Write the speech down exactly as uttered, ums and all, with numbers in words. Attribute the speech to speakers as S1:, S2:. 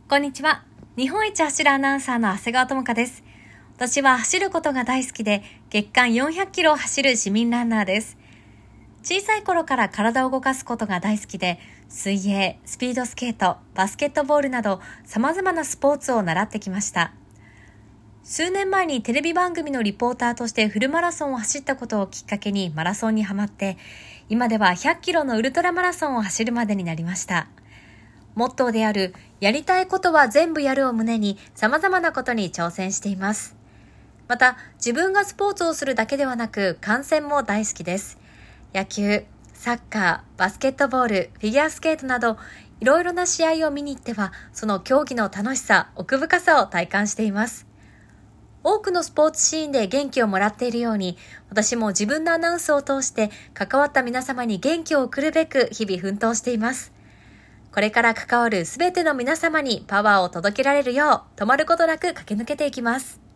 S1: こんにちは。日本一走るアナウンサーの長谷川智香です。私は走ることが大好きで、月間よんひゃくキロを走る市民ランナーです。小さい頃から体を動かすことが大好きで、水泳、スピードスケート、バスケットボールなど様々なスポーツを習ってきました。数年前にテレビ番組のリポーターとしてフルマラソンを走ったことをきっかけにマラソンにハマって、今ではひゃっキロのウルトラマラソンを走るまでになりました。モットーであるやりたいことは全部やるを胸に様々なことに挑戦しています。また自分がスポーツをするだけではなく観戦も大好きです。野球、サッカー、バスケットボール、フィギュアスケートなどいろいろな試合を見に行ってはその競技の楽しさ、奥深さを体感しています。多くのスポーツシーンで元気をもらっているように私も自分のアナウンスを通して関わった皆様に元気を送るべく日々奮闘しています。これから関わるすべての皆様にパワーを届けられるよう止まることなく駆け抜けていきます。